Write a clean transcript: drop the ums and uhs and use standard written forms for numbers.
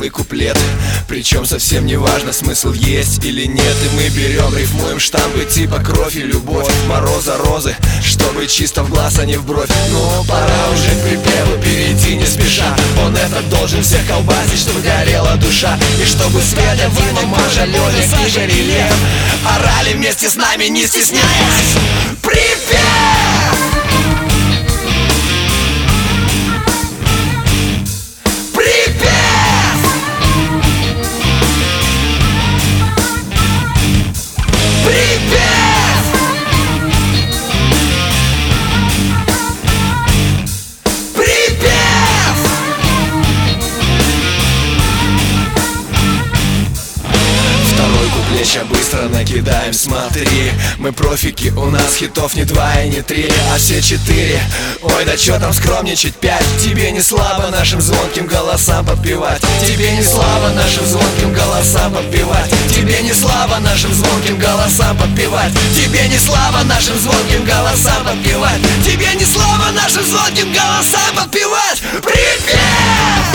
первый куплет. Причем совсем не важно, смысл есть или нет. И мы берем, рифмуем штампы типа кровь и любовь, мороза, розы, чтобы чисто в глаз, а не в бровь. Ну, пора уже к припеву перейти не спеша. Он этот должен всех колбасить, чтобы горела душа. И чтобы Света, Дима, Маша, Лёля, Игорь и Лев орали вместе с нами, не стесняясь. Припев! Ща быстро накидаем, смотри. Мы профики, у нас хитов не 2 и не 3, а все 4. Ой, да чё там скромничать, 5. Тебе не слабо нашим звонким голосам подпевать. Тебе не слабо нашим звонким голосам подпевать. Тебе не слабо нашим звонким голосам подпевать. Тебе не слабо нашим звонким голосам подпевать. Тебе не слабо нашим звонким голосам подпевать. Привет!